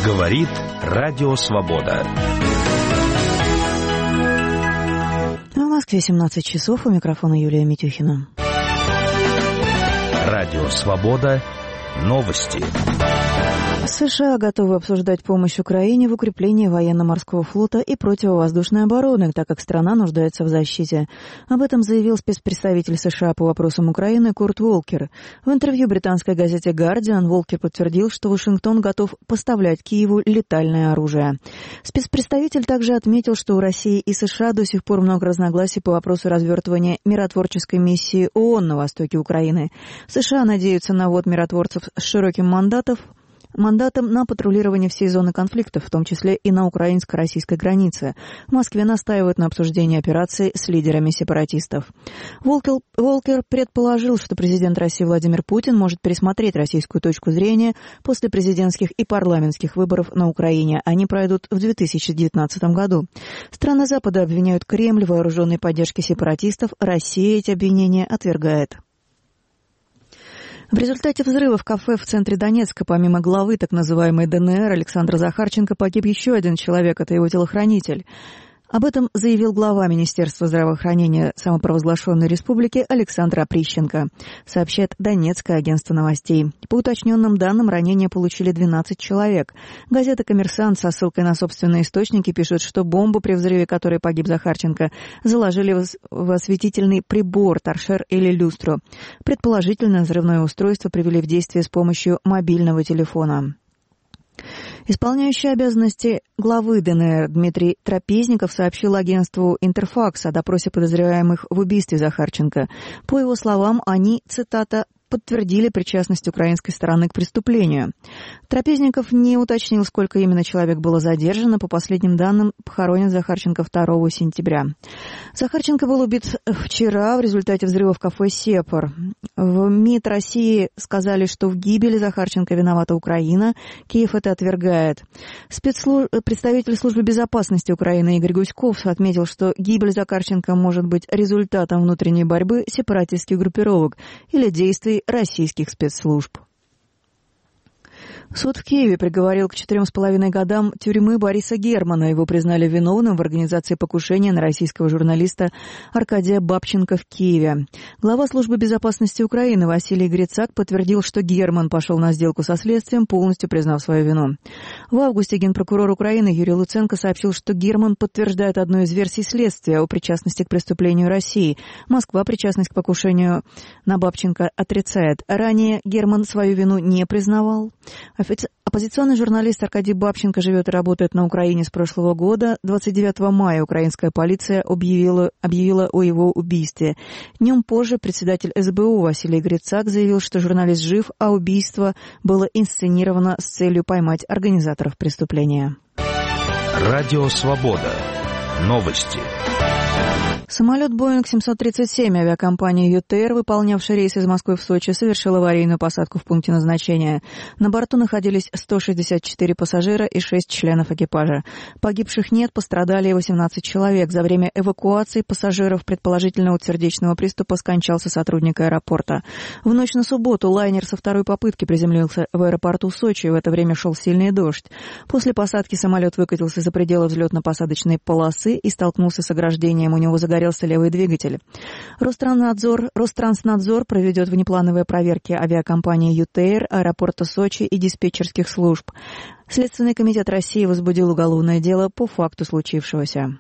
Говорит Радио Свобода. В Москве 17 часов. У микрофона Юлия Митюхина. Радио Свобода. Новости. США готовы обсуждать помощь Украине в укреплении военно-морского флота и противовоздушной обороны, так как страна нуждается в защите. Об этом заявил спецпредставитель США по вопросам Украины Курт Волкер. В интервью британской газете «Гардиан» Волкер подтвердил, что Вашингтон готов поставлять Киеву летальное оружие. Спецпредставитель также отметил, что у России и США до сих пор много разногласий по вопросу развертывания миротворческой миссии ООН на востоке Украины. США надеются на ввод миротворцев с широким мандатом на патрулирование всей зоны конфликта, в том числе и на украинско-российской границе. В Москве настаивают на обсуждении операции с лидерами сепаратистов. Волкер предположил, что президент России Владимир Путин может пересмотреть российскую точку зрения после президентских и парламентских выборов на Украине. Они пройдут в 2019 году. Страны Запада обвиняют Кремль в вооруженной поддержке сепаратистов. Россия эти обвинения отвергает. В результате взрыва в кафе в центре Донецка, помимо главы так называемой ДНР Александра Захарченко, погиб еще один человек, это его телохранитель. Об этом заявил глава Министерства здравоохранения самопровозглашенной республики Александр Оприщенко, сообщает Донецкое агентство новостей. По уточненным данным, ранения получили 12 человек. Газета «Коммерсант» со ссылкой на собственные источники пишет, что бомбу, при взрыве которой погиб Захарченко, заложили в осветительный прибор, торшер или люстру. Предположительно, взрывное устройство привели в действие с помощью мобильного телефона. Исполняющий обязанности главы ДНР Дмитрий Трапезников сообщил агентству «Интерфакс» о допросе подозреваемых в убийстве Захарченко. По его словам, они, цитата, подтвердили причастность украинской стороны к преступлению. Трапезников не уточнил, сколько именно человек было задержано. По последним данным, похоронен Захарченко 2 сентября. Захарченко был убит вчера в результате взрыва в кафе «Сепар». В МИД России сказали, что в гибели Захарченко виновата Украина. Киев это отвергает. Представитель службы безопасности Украины Игорь Гуськов отметил, что гибель Захарченко может быть результатом внутренней борьбы сепаратистских группировок или действий российских спецслужб. Суд в Киеве приговорил к 4,5 годам тюрьмы Бориса Германа. Его признали виновным в организации покушения на российского журналиста Аркадия Бабченко в Киеве. Глава службы безопасности Украины Василий Грицак подтвердил, что Герман пошел на сделку со следствием, полностью признав свою вину. В августе генпрокурор Украины Юрий Луценко сообщил, что Герман подтверждает одну из версий следствия о причастности к преступлению России. Москва причастность к покушению на Бабченко отрицает. Ранее Герман свою вину не признавал. Оппозиционный журналист Аркадий Бабченко живет и работает на Украине с прошлого года. 29 мая украинская полиция объявила о его убийстве. Днем позже председатель СБУ Василий Грицак заявил, что журналист жив, а убийство было инсценировано с целью поймать организаторов преступления. Радио Свобода. Новости. Самолет Boeing 737 авиакомпании UTR, выполнявший рейс из Москвы в Сочи, совершил аварийную посадку в пункте назначения. На борту находились 164 пассажира и 6 членов экипажа. Погибших нет, пострадали 18 человек. За время эвакуации пассажиров, предположительно от сердечного приступа, скончался сотрудник аэропорта. В ночь на субботу лайнер со второй попытки приземлился в аэропорту Сочи. В это время шел сильный дождь. После посадки самолет выкатился за пределы взлетно-посадочной полосы и столкнулся с ограждением. У него загорелся левый двигатель. Ространснадзор проведет внеплановые проверки авиакомпании UTR, аэропорта Сочи и диспетчерских служб. Следственный комитет России возбудил уголовное дело по факту случившегося.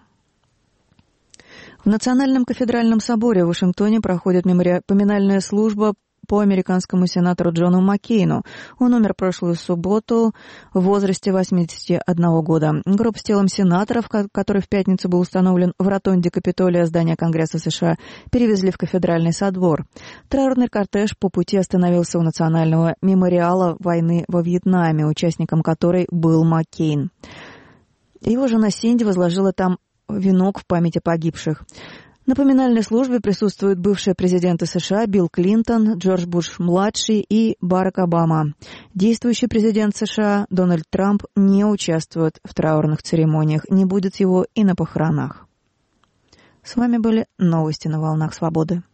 В Национальном кафедральном соборе в Вашингтоне проходит поминальная служба по американскому сенатору Джону Маккейну. Он умер прошлую субботу в возрасте 81 года. Гроб с телом сенатора, который в пятницу был установлен в ротонде Капитолия здания Конгресса США, перевезли в кафедральный собор. Траурный кортеж по пути остановился у национального мемориала войны во Вьетнаме, участником которой был Маккейн. Его жена Синди возложила там венок в память о погибших. На поминальной службе присутствуют бывшие президенты США Билл Клинтон, Джордж Буш-младший и Барак Обама. Действующий президент США Дональд Трамп не участвует в траурных церемониях, не будет его и на похоронах. С вами были новости на волнах свободы.